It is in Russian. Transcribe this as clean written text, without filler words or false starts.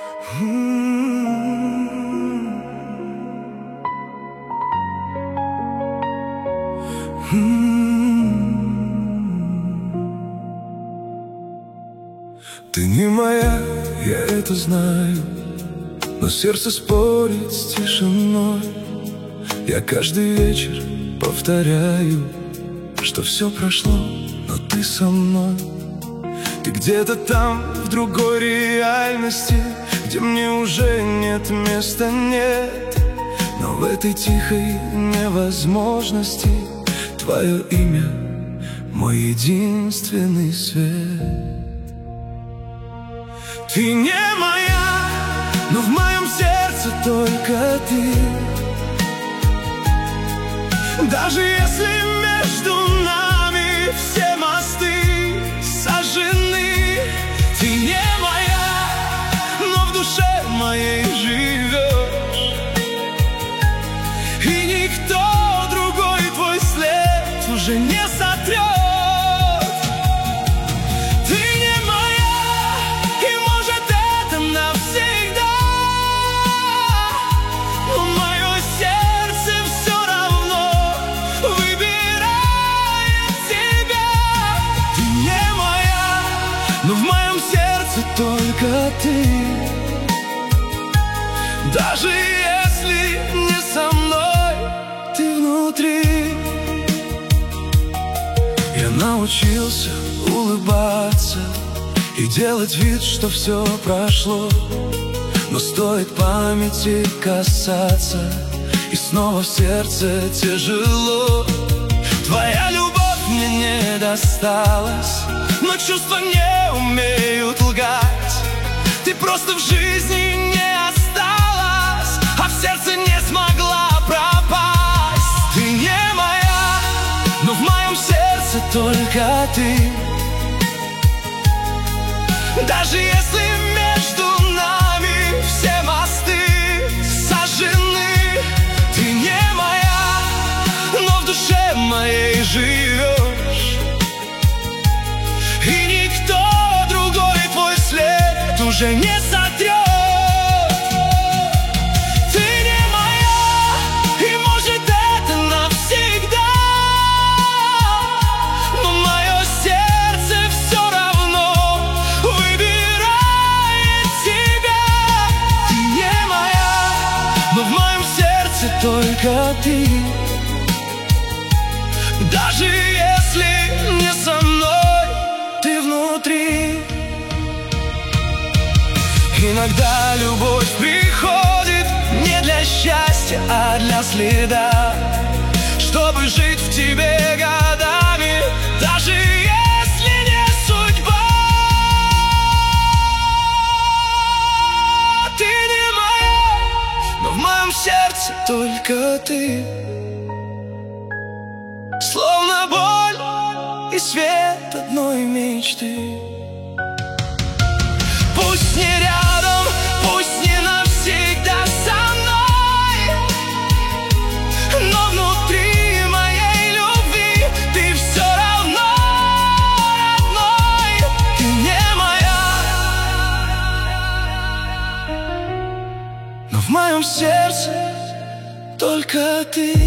Ты не моя, я это знаю, но сердце спорит с тишиной. Я каждый вечер повторяю, что все прошло, но ты со мной. Ты где-то там, в другой реальности, где мне уже нет места, нет. Но в этой тихой невозможности твое имя — мой единственный свет. Ты не моя, но в моем сердце только ты. Даже если между нами все мосты сожжены, ты не моя, но в душе моей живешь. И никто другой твой след уже не сотрет. Но в моем сердце только ты. Даже если не со мной, ты внутри. Я научился улыбаться и делать вид, что все прошло. Но стоит памяти касаться, и снова в сердце тяжело. Твоя любовь мне не досталась, но чувства не умеют лгать. Ты просто в жизни не осталась, а в сердце не смогла пропасть. Ты не моя, но в моем сердце только ты. Даже если между нами все мосты сожжены, ты не моя, но в душе моей живешь. И никто другой твой след уже не сотрет. Ты не моя, и может это навсегда, но мое сердце все равно выбирает тебя. Ты не моя, но в моем сердце только ты. Даже если не со мной, ты внутри. Иногда любовь приходит не для счастья, а для следа, чтобы жить в тебе годами, даже если не судьба. Ты не моя, но в моем сердце только ты. Словно боль и свет одной мечты. Пусть не рядом, пусть не навсегда со мной, но внутри моей любви ты все равно родной. Ты не моя, но в моем сердце только ты.